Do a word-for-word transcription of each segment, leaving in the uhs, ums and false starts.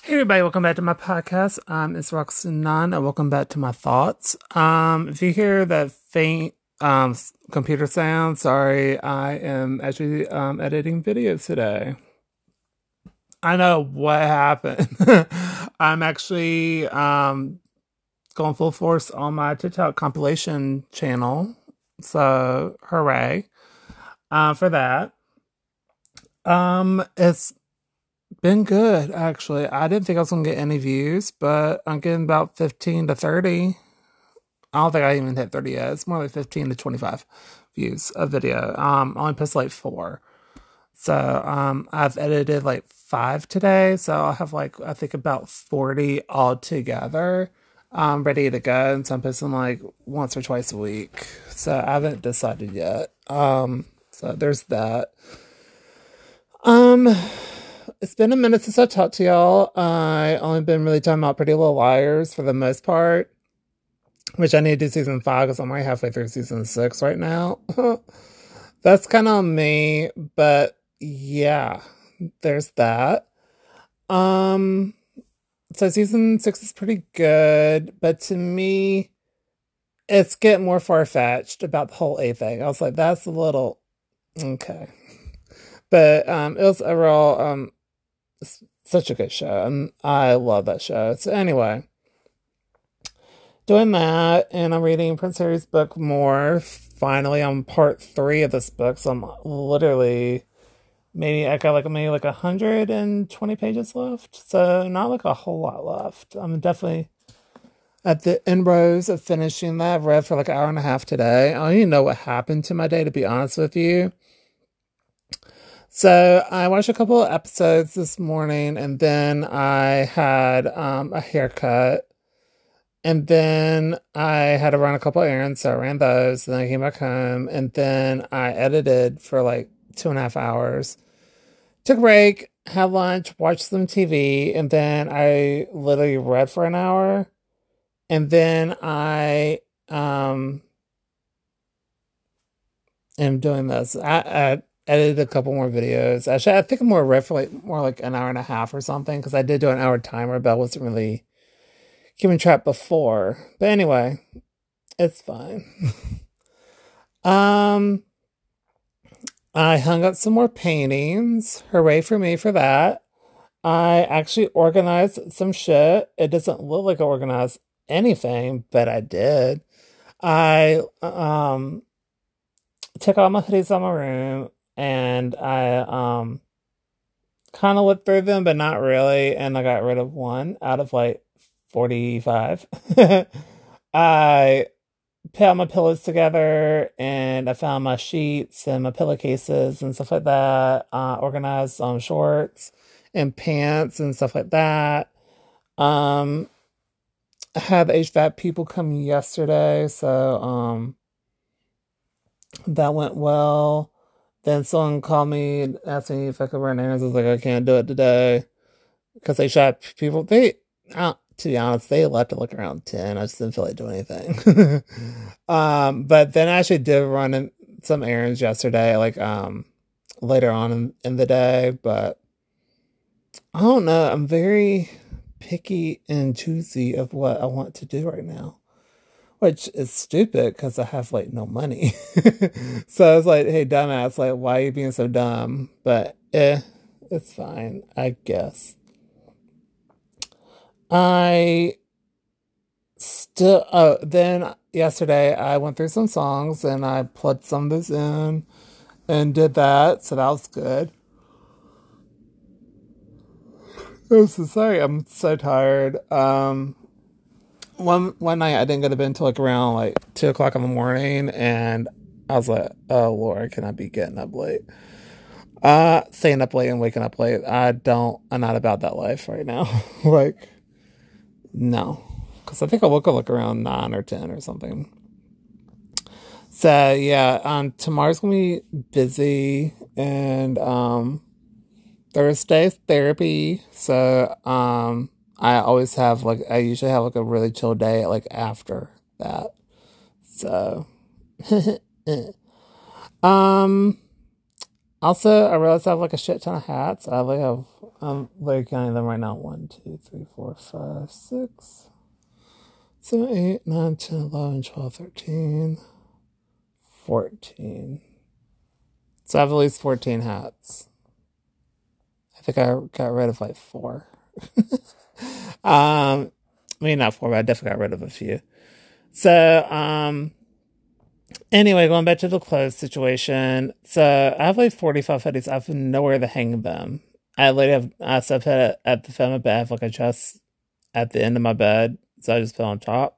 Hey everybody, welcome back to my podcast. Um, it's Roxanne, and welcome back to my thoughts. Um, if you hear that faint um s- computer sound, sorry, I am actually um editing videos today. I know what happened. I'm actually um going full force on my TikTok compilation channel, so hooray uh, for that. Um, it's been good, actually. I didn't think I was gonna get any views, but I'm getting about fifteen to thirty. I don't think I even hit thirty yet. It's more like fifteen to twenty-five views a video. Um, I only posted like four. So, um, I've edited like five today. So I'll have like, I think about forty altogether, um, ready to go. And so I'm posting like once or twice a week. So I haven't decided yet. Um, so there's that. Um, it's been a minute since I talked to y'all. I only been really talking about Pretty Little Liars for the most part, which I need to do season five because I'm already halfway through season six right now. That's kind of me, but yeah, there's that. Um, so season six is pretty good, but to me, it's getting more far fetched about the whole A thing. I was like, that's a little okay, but um, it was overall um such a good show. And I love that show. So anyway, doing that, and I'm reading Prince Harry's book more. Finally, on part three of this book, so I'm literally maybe I got like maybe like a hundred and twenty pages left. So not like a whole lot left. I'm definitely at the end rows of finishing that. I've read for like an hour and a half today. I don't even know what happened to my day, to be honest with you. So I watched a couple of episodes this morning, and then I had um, a haircut, and then I had to run a couple of errands, so I ran those, and then I came back home, and then I edited for like two and a half hours. Took a break, had lunch, watched some T V, and then I literally read for an hour, and then I um am doing this. I, I edited a couple more videos. Actually, I think I'm more read for like more like an hour and a half or something because I did do an hour timer, but I wasn't really keeping track before. But anyway, it's fine. um, I hung up some more paintings. Hooray for me for that. I actually organized some shit. It doesn't look like I organized anything, but I did. I um took all my hoodies out my room and I um kind of looked through them, but not really. And I got rid of one out of like forty-five. I put all my pillows together and I found my sheets and my pillowcases and stuff like that. Uh, organized um, shorts and pants and stuff like that. Um, I had the H V A C people come yesterday, so um, that went well. Then someone called me and asked me if I could run errands. I was like, I can't do it today because they shot people. They, uh, to be honest, they left at like around ten. I just didn't feel like doing anything. um, but then I actually did run in some errands yesterday, like um later on in, in the day. But I don't know. I'm very picky and choosy of what I want to do right now, which is stupid because I have like no money. So I was like, hey, dumbass, like, why are you being so dumb? But eh, it's fine, I guess. I still, oh, then yesterday I went through some songs and I plugged some of this in and did that. So that was good. I'm so sorry. I'm so tired. Um, one one night I didn't go to bed until like around like two o'clock in the morning, and I was like, "Oh Lord, can I be getting up late?" Uh, staying up late and waking up late. I don't. I'm not about that life right now. Like, no, because I think I woke up like around nine or ten or something. So yeah, um, tomorrow's gonna be busy, and um, Thursday's therapy. So um, I always have like I usually have like a really chill day like after that. So um, also I realized I have like a shit ton of hats. I like have I'm like counting them right now. One, two, three, four, five, six, seven, eight, nine, ten, eleven, twelve, thirteen, fourteen. So I have at least fourteen hats. I think I got rid of like four. um, I mean, not four, but I definitely got rid of a few. So, um, anyway, going back to the clothes situation. So I have like forty-five hoodies. I have nowhere to hang them. I literally have I stuff at, at the foot of my bed. I have like a chest at the end of my bed. So I just put on top.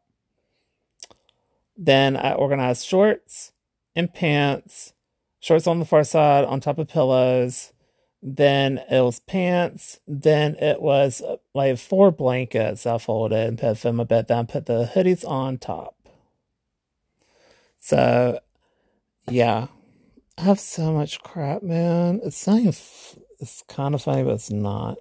Then I organized shorts and pants. Shorts on the far side on top of pillows. Then it was pants. Then it was like four blankets I folded and put them in my bed. Then I put the hoodies on top. So, yeah. I have so much crap, man. It's not even, it's kind of funny, but it's not.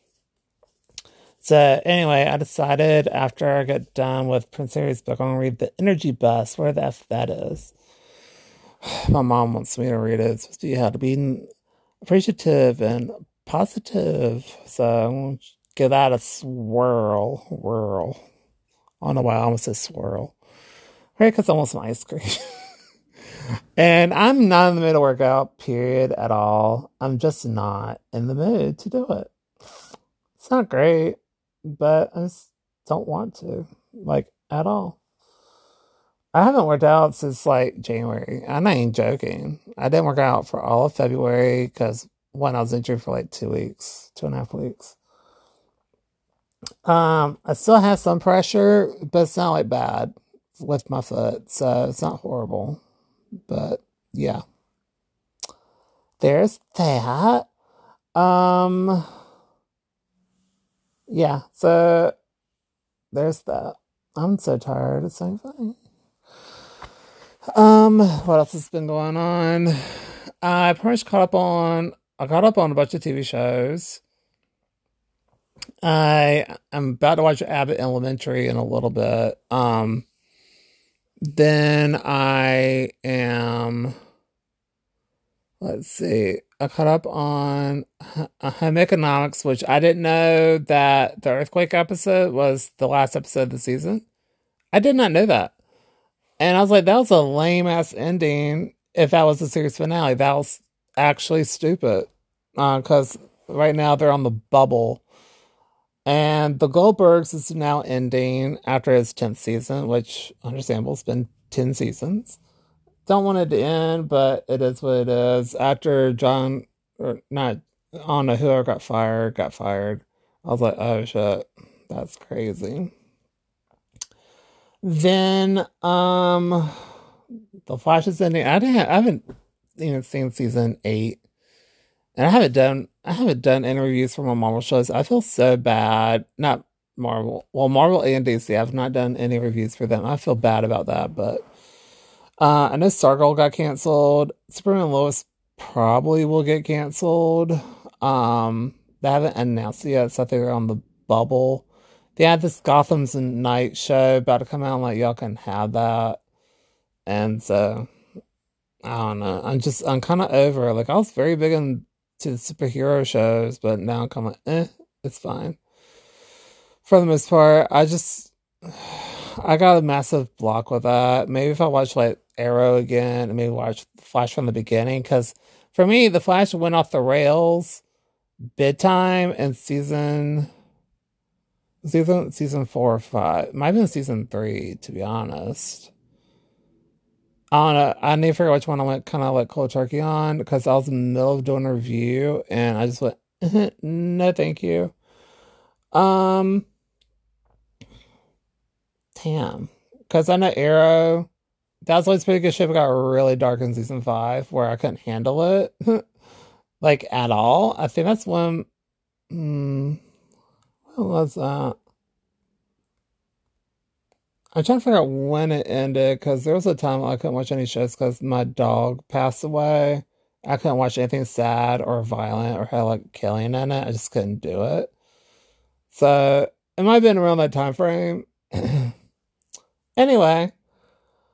So, anyway, I decided after I got done with Prince Harry's book, I'm going to read The Energy Bus, where the F that is. My mom wants me to read it. It's supposed to be how to be appreciative and positive. So I'm going to give that a swirl. Whirl. I don't know why I almost said swirl. Right, because I want some ice cream. And I'm not in the middle workout, period, at all. I'm just not in the mood to do it. It's not great, but I just don't want to, like, at all. I haven't worked out since, like, January. I'm not even joking. I didn't work out for all of February because, one, I was injured for, like, two weeks, two and a half weeks. Um, I still have some pressure, but it's not, like, bad with my foot, so it's not horrible. But, yeah. There's that. Um, yeah, so there's that. I'm so tired. It's so funny. Um, what else has been going on? I pretty much caught up on, I caught up on a bunch of T V shows. I am about to watch Abbott Elementary in a little bit. Um, then I am, let's see, I caught up on Home Economics, which I didn't know that the earthquake episode was the last episode of the season. I did not know that. And I was like, that was a lame ass ending. If that was the series finale, that was actually stupid. Because uh, right now they're on the bubble. And The Goldbergs is now ending after its tenth season, which, understandable, it's been ten seasons. Don't want it to end, but it is what it is. After John, or not, I don't know whoever got fired, got fired. I was like, oh shit, that's crazy. Then, um, The Flash is ending. I didn't. I haven't even seen season eight, and I haven't done. I haven't done interviews for my Marvel shows. I feel so bad. Not Marvel. Well, Marvel and D C. I've not done any reviews for them. I feel bad about that, but uh, I know Stargirl got canceled. Superman and Lois probably will get canceled. Um, they haven't announced it yet, so I think they're on the bubble. They had this Gotham's Night show about to come out. I'm like, y'all can have that. And so, I don't know. I'm just, I'm kind of over. Like, I was very big into superhero shows, but now I'm kind of like, eh, it's fine. For the most part, I just, I got a massive block with that. Maybe if I watch, like, Arrow again, and maybe watch Flash from the beginning. Because for me, The Flash went off the rails big time in season... Season season four or five. Might have been season three, to be honest. I don't know. I need to figure out which one I went kind of like cold turkey on because I was in the middle of doing a review and I just went, no, thank you. Um, damn. Because I know Arrow, that was always a pretty good show. It got really dark in season five where I couldn't handle it, like at all. I think that's when. Hmm, What was that? I'm trying to figure out when it ended because there was a time I couldn't watch any shows because my dog passed away. I couldn't watch anything sad or violent or had like killing in it. I just couldn't do it. So it might have been around that time frame. Anyway,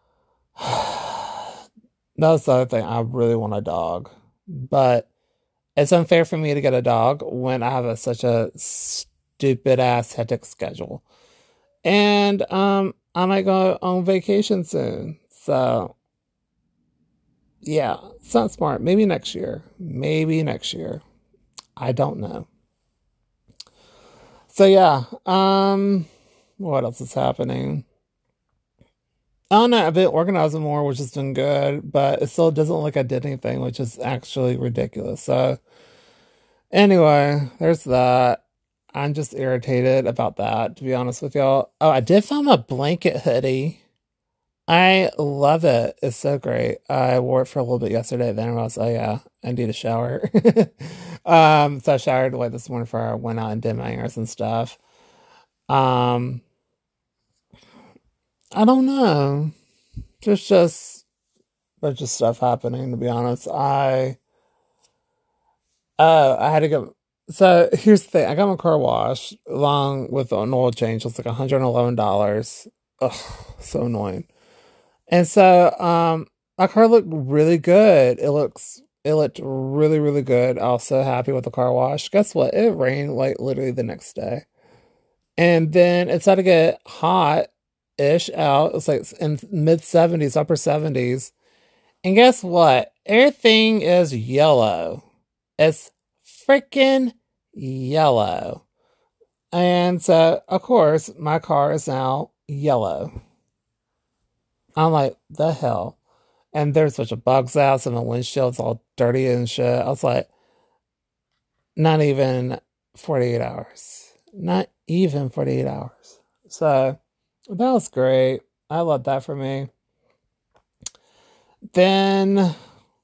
that's the other thing. I really want a dog, but It's unfair for me to get a dog when I have a, such a stupid ass hectic schedule. And um, I might go on vacation soon. So yeah, it's not smart. Maybe next year. Maybe next year. I don't know. So yeah, um, what else is happening? I don't know. I've been organizing more, which has been good, but it still doesn't look like I did anything, which is actually ridiculous. So anyway, there's that. I'm just irritated about that, to be honest with y'all. Oh, I did find my blanket hoodie. I love it. It's so great. I wore it for a little bit yesterday. Then I was, oh yeah, I need a shower. um, so I showered like this morning before I went out and did my ears and stuff. Um, I don't know. There's just a bunch of stuff happening, to be honest. I oh, I had to go. So here's the thing. I got my car washed along with an oil change. It was like one hundred eleven dollars. Ugh, so annoying. And so um my car looked really good. It looks it looked really, really good. I was so happy with the car wash. Guess what? It rained like literally the next day. And then it started to get hot-ish out. It was like in mid seventies, upper seventies. And guess what? Everything is yellow. It's freaking yellow. And so, of course, my car is now yellow. I'm like, the hell? And there's a bunch of bugs out, and the windshield's all dirty and shit. I was like, not even forty-eight hours. Not even forty-eight hours. So that was great. I love that for me. Then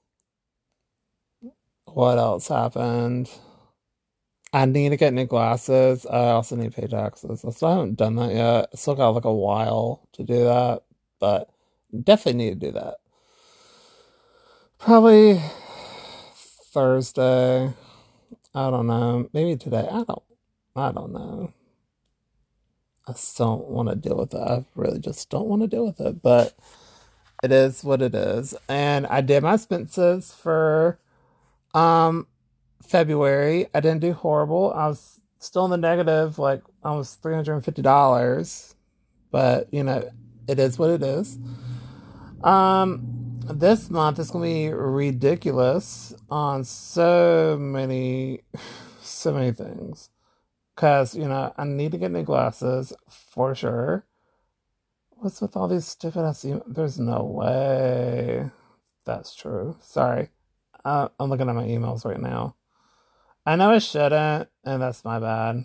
what else happened? I need to get new glasses. I also need to pay taxes. I still haven't done that yet. I still got like a while to do that, but definitely need to do that. Probably Thursday. I don't know. Maybe today. I don't. I don't know. I just don't want to deal with it. I really just don't want to deal with it. But it is what it is. And I did my expenses for um February. I didn't do horrible. I was still in the negative, like almost three hundred fifty dollars. But you know, it is what it is. Um this month is gonna be ridiculous on so many so many things. Cause, you know, I need to get new glasses for sure. What's with all these stupid ass em- There's no way that's true. Sorry. Uh, I'm looking at my emails right now. I know I shouldn't, and that's my bad.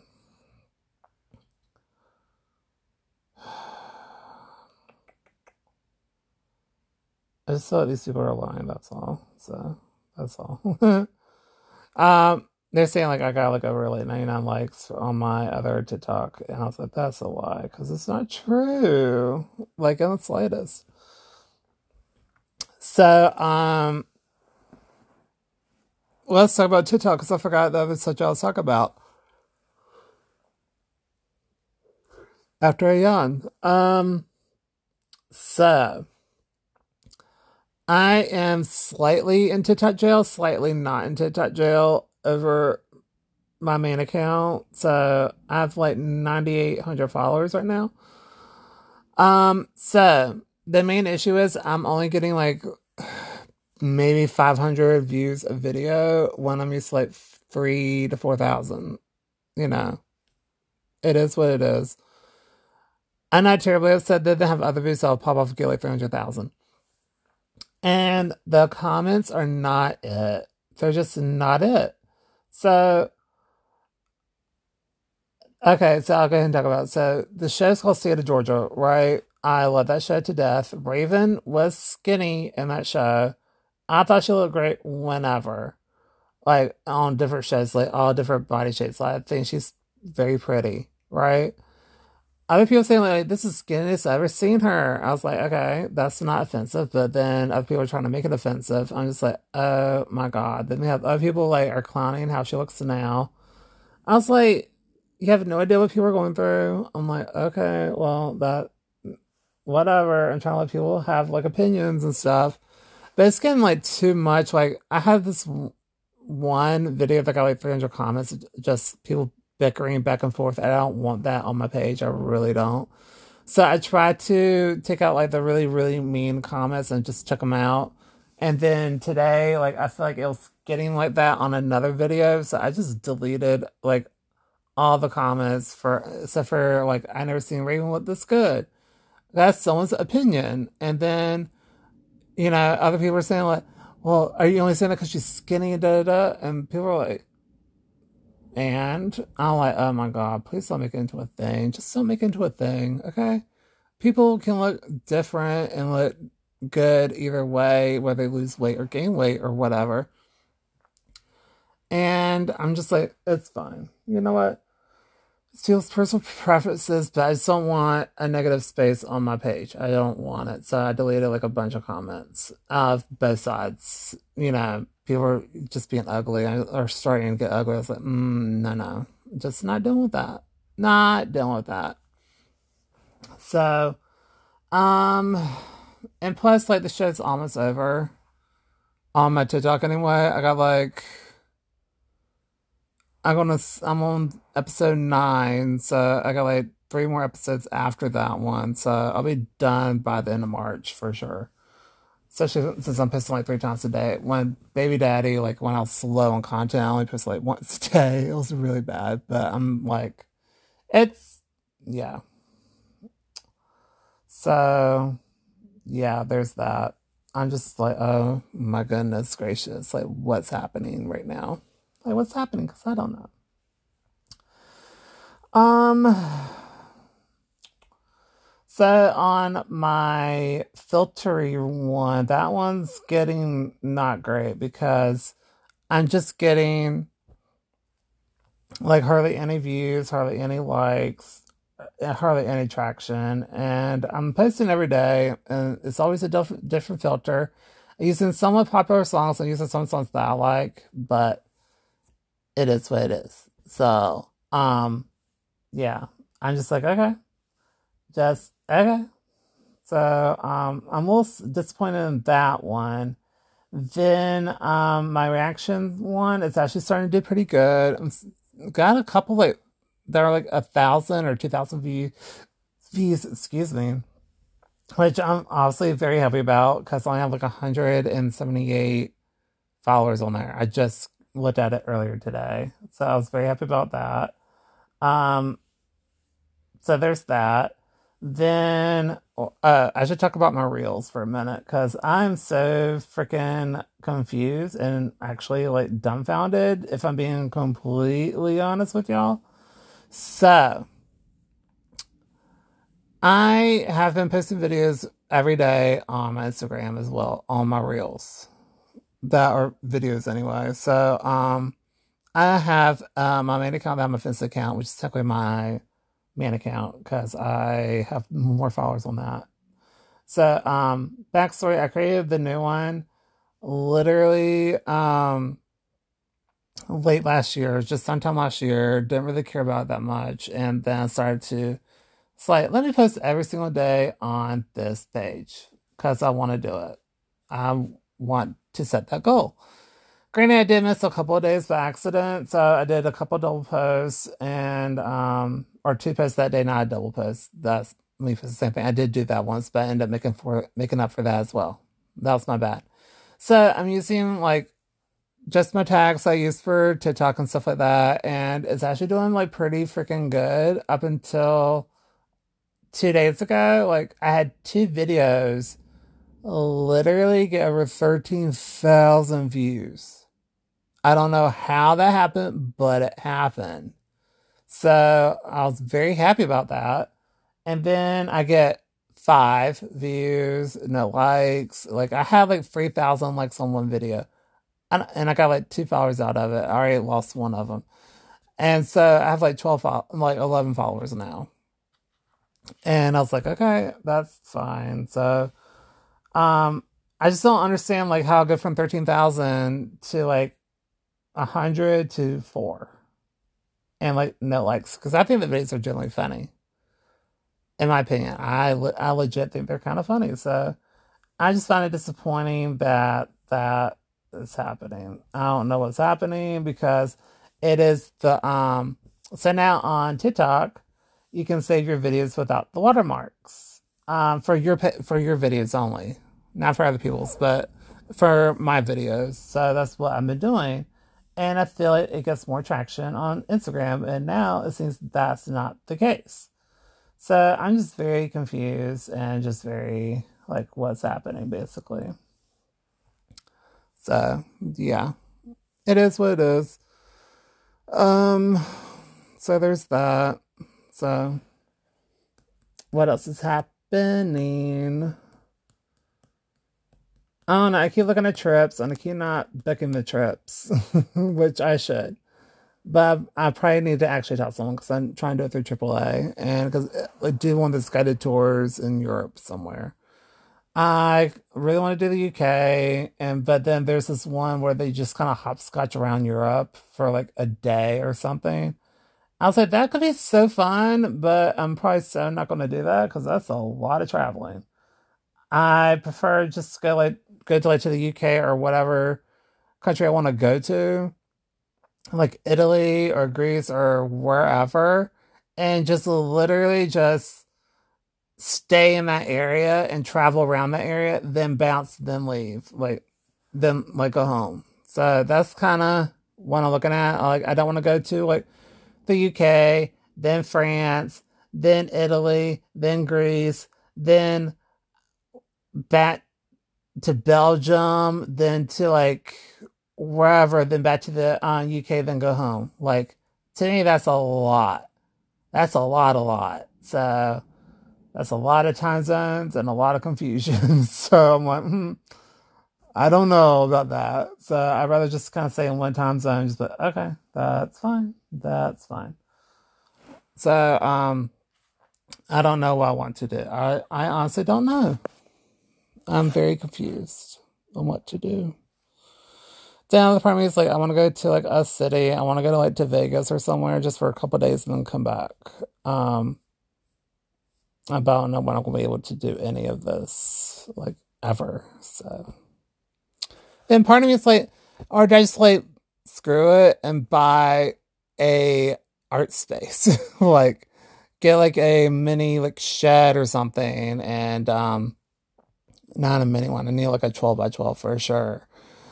I just thought these people are lying, that's all. So, that's all. um, they're saying, like, I got, like, over, like, ninety-nine likes on my other TikTok, and I was like, that's a lie, because it's not true. Like, in the slightest. So, um, let's talk about TikTok, because I forgot that was such I was talk about after I yawned. Um, so, I am slightly in TikTok jail, slightly not in TikTok jail over my main account. So I have like ninety-eight hundred followers right now. Um, so the main issue is I'm only getting like maybe five hundred views a video when I'm used to like three to four thousand. You know, it is what it is. I'm not terribly upset that they have other views, so I'll pop off and get like three hundred thousand. And the comments are not it. They're just not it. So, okay, so I'll go ahead and talk about it. So, the show's called State of Georgia, right? I love that show to death. Raven was skinny in that show. I thought she looked great whenever. Like, on different shows, like all different body shapes. Like, I think she's very pretty, right? Other people saying like this is the skinniest I've ever seen her. I was like, okay, that's not offensive. But then other people are trying to make it offensive. I'm just like, oh my god. Then we have other people like are clowning how she looks now. I was like, you have no idea what people are going through. I'm like, okay, well that whatever. I'm trying to let people have like opinions and stuff. But it's getting like too much. Like I have this one video that got like three hundred comments, just people bickering back and forth. I don't want that on my page. I really don't. So I tried to take out like the really, really mean comments and just check them out. And then today, like, I feel like it was getting like that on another video. So I just deleted like all the comments for, except for like, I never seen Raven look this good. That's someone's opinion. And then, you know, other people are saying like, well, are you only saying that because she's skinny and da da da? And people are like, and I'm like, oh my God, please don't make it into a thing. Just don't make it into a thing, okay? People can look different and look good either way, whether they lose weight or gain weight or whatever. And I'm just like, it's fine. You know what? It's people's personal preferences, but I just don't want a negative space on my page. I don't want it. So I deleted like a bunch of comments of both sides. You know, people are just being ugly or starting to get ugly. I was like, mm, no, no. Just not dealing with that. Not dealing with that. So, um, and plus, like, the show's almost over on my TikTok anyway. I got like, I'm gonna, I'm on episode nine, so I got like three more episodes after that one. So I'll be done by the end of March for sure. Especially since I'm posting like three times a day. When Baby Daddy, like when I was slow on content, I only post like once a day. It was really bad, but I'm like, it's, yeah. So, yeah, there's that. I'm just like, oh my goodness gracious. Like, what's happening right now? Like, what's happening? Because I don't know. Um, so on my filtery one, that one's getting not great because I'm just getting like hardly any views, hardly any likes, uh, hardly any traction. And I'm posting every day, and it's always a diff- different filter. I'm using somewhat popular songs. I'm using some songs that I like, but it is what it is. So, um, yeah, I'm just like, okay, just okay. So, um, I'm a little disappointed in that one. Then, um, my reaction one is actually starting to do pretty good. I'm got a couple like that are like a thousand or two thousand views, views, excuse me, which I'm obviously very happy about because I only have like one hundred seventy-eight followers on there. I just looked at it earlier today, so I was very happy about that. Um, so there's that. Then uh, I should talk about my reels for a minute because I'm so freaking confused and actually like dumbfounded if I'm being completely honest with y'all. So I have been posting videos every day on my Instagram as well, on my reels that are videos anyway. So um, I have uh, my main account, I have my Finsta account, which is technically my main account because I have more followers on that. So, um, backstory, I created the new one literally um late last year, just sometime last year, didn't really care about it that much, and then I started to it's like, let me post every single day on this page because I want to do it. I want to set that goal. Granted, I did miss a couple of days by accident, so I did a couple double posts and um or two posts that day, not a double post. That's me for the same thing. I did do that once, but I ended up making for making up for that as well. That was my bad. So I'm using like just my tags I use for TikTok and stuff like that, and it's actually doing like pretty freaking good up until two days ago. Like I had two videos literally get over thirteen thousand views. I don't know how that happened, but it happened. So I was very happy about that. And then I get five views, no likes. Like I had like three thousand likes on one video. And, and I got like two followers out of it. I already lost one of them. And so I have like twelve, like eleven followers now. And I was like, okay, that's fine. So, um, I just don't understand like how I go from thirteen thousand to like one hundred to four. And like no likes. Because I think the videos are generally funny. In my opinion, I, le- I legit think they're kind of funny. So I just find it disappointing that that is happening. I don't know what's happening because it is the um. So now on TikTok, you can save your videos without the watermarks. Um, for your for your videos only, not for other people's, but for my videos. So that's what I've been doing, and I feel like it gets more traction on Instagram. And now it seems that's not the case. So I'm just very confused and just very like what's happening basically. So yeah, it is what it is. Um, so there's that. So what else is happening? I don't know. I keep looking at trips and I keep not booking the trips, which I should. But I probably need to actually tell someone because I'm trying to do it through triple A and because I do want this guided tours in Europe somewhere. I really want to do the U K, and but then there's this one where they just kind of hopscotch around Europe for like a day or something. I was like, that could be so fun, but I'm probably so not going to do that because that's a lot of traveling. I prefer just go like go to like to the U K or whatever country I want to go to, like Italy or Greece or wherever, and just literally just stay in that area and travel around that area, then bounce, then leave, like then like go home. So that's kind of what I'm looking at. Like I don't want to go to like the U K, then France, then Italy, then Greece, then back to Belgium, then to like wherever, then back to the uh, U K, then go home. Like to me, that's a lot. That's a lot, a lot. So that's a lot of time zones and a lot of confusion. So I'm like, hmm, I don't know about that. So I'd rather just kind of stay in one time zone. Just but okay, that's fine. That's fine. So um, I don't know what I want to do. I I honestly don't know. I'm very confused on what to do. Then the part of me is like, I want to go to like a city. I want to go to like to Vegas or somewhere just for a couple of days and then come back. Um, I don't know when I'm gonna be able to do any of this like ever. So then part of me is like, or do I just like screw it and buy a art space? Like get like a mini like shed or something and um not a mini one. I need like a twelve by twelve for sure.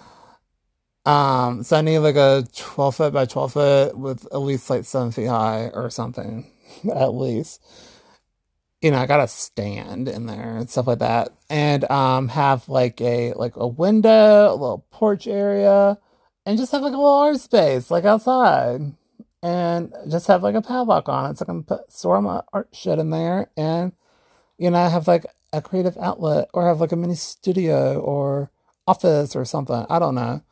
Um, so I need like a twelve foot by twelve foot with at least like seven feet high or something, at least. You know, I got a stand in there and stuff like that, and um, have like a like a window, a little porch area, and just have like a little art space like outside, and just have like a padlock on it so I can put store my art shit in there, and you know, have like a creative outlet or have like a mini studio or office or something. I don't know.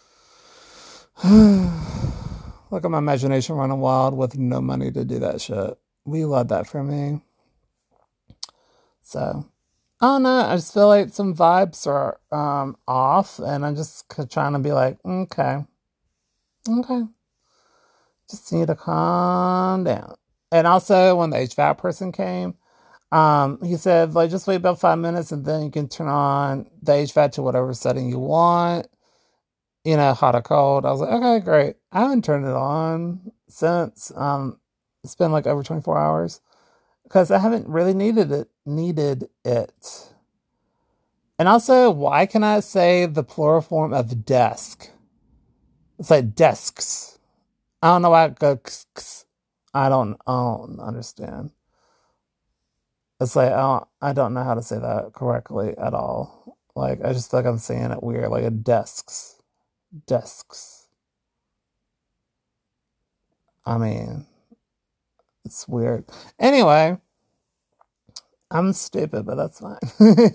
Look at my imagination running wild with no money to do that shit. We love that for me. So, I don't know. I just feel like some vibes are um, off, and I'm just trying to be like, okay, okay. Just need to calm down. And also, when the H V A C person came, um, he said, like, just wait about five minutes, and then you can turn on the H V A C to whatever setting you want. You know, hot or cold. I was like, okay, great. I haven't turned it on since. Um, it's been like over twenty-four hours because I haven't really needed it. Needed it. And also, why can I say the plural form of desk? It's like desks. I don't know why it goes. I don't. I don't understand. It's like I don't. I don't know how to say that correctly at all. Like I just feel like I'm saying it weird. Like a desks. Desks. I mean, it's weird. Anyway, I'm stupid, but that's fine.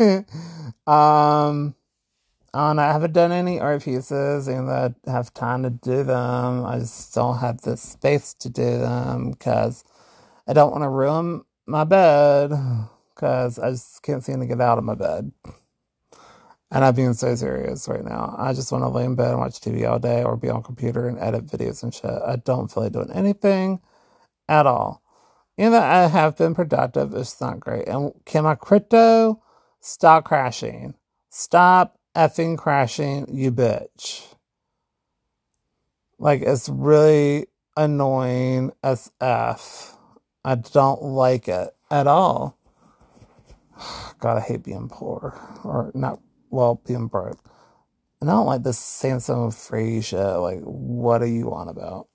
um, I don't know. I haven't done any art pieces, and I have time to do them. I just don't have the space to do them because I don't want to ruin my bed because I just can't seem to get out of my bed. And I'm being so serious right now. I just want to lay in bed and watch T V all day or be on computer and edit videos and shit. I don't feel like doing anything at all. You know, I have been productive. It's not great. And can my crypto stop crashing? Stop effing crashing, you bitch. Like, it's really annoying as F. I don't like it at all. God, I hate being poor. Or not, well, being broke. And I don't like this Samsung free shit. Like, what are you on about?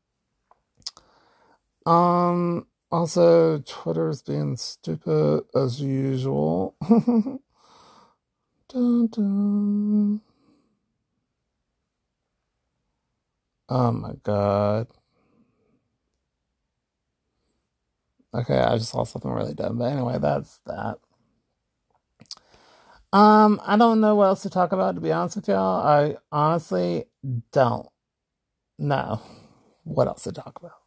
Um, also, Twitter's being stupid as usual. Dun, dun. Oh my god. Okay, I just saw something really dumb. But anyway, that's that. Um, I don't know what else to talk about, to be honest with y'all. I honestly don't know what else to talk about.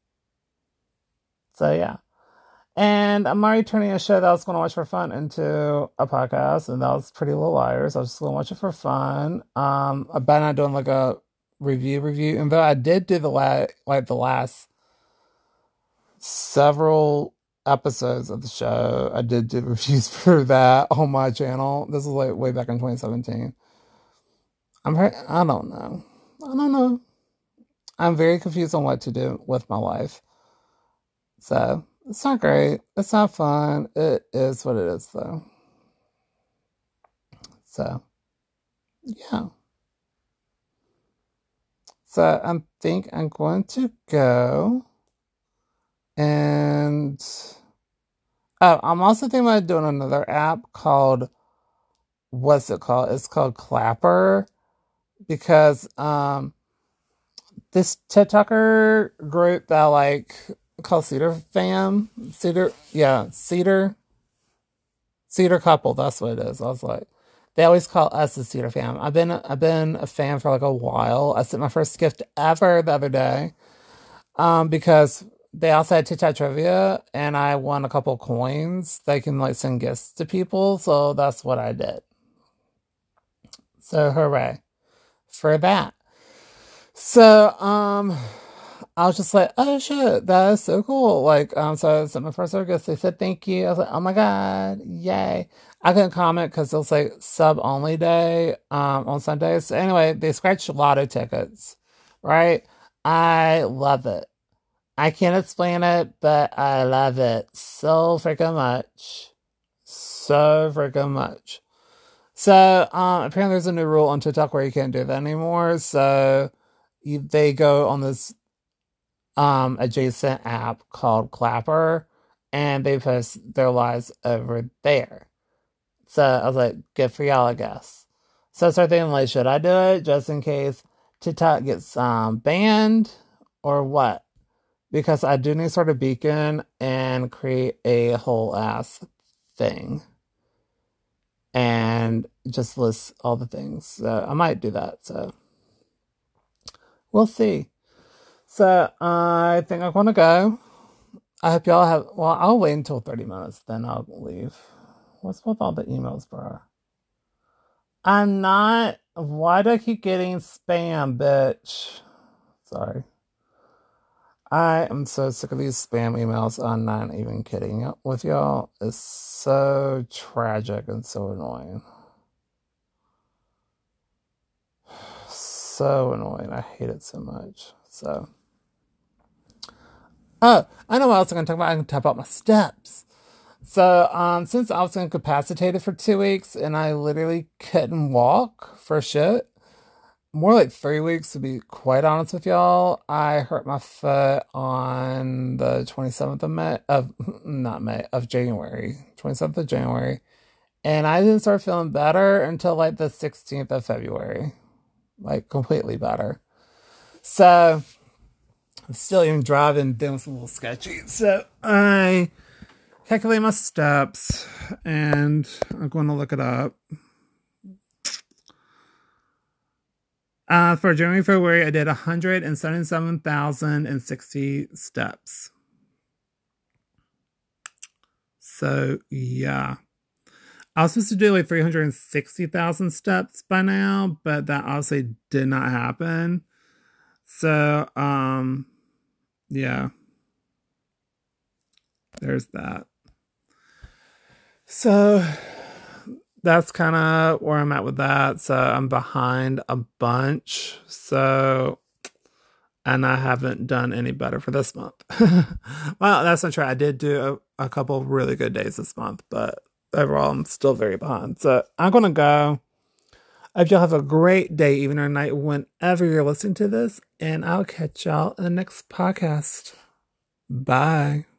So yeah. And I'm already turning a show that I was going to watch for fun into a podcast, and that was Pretty Little Liars. I was just going to watch it for fun. Um, I'm not doing like a review review, and though I did do the la- like the last several episodes of the show, I did do reviews for that on my channel. This was like way back in twenty seventeen. I'm very, I don't know. I don't know. I'm very confused on what to do with my life. So it's not great. It's not fun. It is what it is, though. So, yeah. So I think I'm going to go and oh, I'm also thinking about doing another app called, what's it called? It's called Clapper, because um this TikToker group that I like called Cedar Fam, Cedar, yeah, Cedar, Cedar Couple. That's what it is. I was like, they always call us the Cedar Fam. I've been I've been a fan for like a while. I sent my first gift ever the other day, um, because they also had TikTok trivia, and I won a couple coins. They can like send gifts to people, so that's what I did. So hooray for that. So um. I was just like, oh shit, that is so cool. Like, um, so I sent my first gift. They said thank you. I was like, oh my god, yay. I couldn't comment because it was like sub only day um on Sundays. So anyway, they scratched lotto tickets, right? I love it. I can't explain it, but I love it so freaking much. So freaking much. So um apparently there's a new rule on TikTok where you can't do that anymore. So you, they go on this um adjacent app called Clapper, and they post their lives over there. So I was like, good for y'all, I guess. So I started thinking, like, should I do it just in case TikTok gets um banned or what? Because I do need to start a beacon and create a whole ass thing and just list all the things. So I might do that. So we'll see. So I think I'm gonna go. I hope y'all have. Well, I'll wait until thirty minutes, then I'll leave. What's with all the emails, bro? I'm not. Why do I keep getting spam, bitch? Sorry. I am so sick of these spam emails. I'm not even kidding with y'all. It's so tragic and so annoying. So annoying. I hate it so much. So. Oh, I know what else I'm going to talk about. I can talk about my steps. So, um, since I was incapacitated for two weeks and I literally couldn't walk for shit, more like three weeks to be quite honest with y'all, I hurt my foot on the twenty-seventh of May, of, not May, of January, twenty-seventh of January. And I didn't start feeling better until like the sixteenth of February, like completely better. So, I'm still even driving, then it's a little sketchy. So, I calculate my steps, and I'm going to look it up. Uh, for January, February, I did one hundred seventy-seven thousand sixty steps. So, yeah. I was supposed to do like three hundred sixty thousand steps by now, but that obviously did not happen. So, um, yeah. There's that. So, that's kind of where I'm at with that. So I'm behind a bunch. So, and I haven't done any better for this month. Well, that's not true. I did do a, a couple of really good days this month, but overall, I'm still very behind. So I'm going to go. I hope y'all have a great day, evening, or night, whenever you're listening to this. And I'll catch y'all in the next podcast. Bye.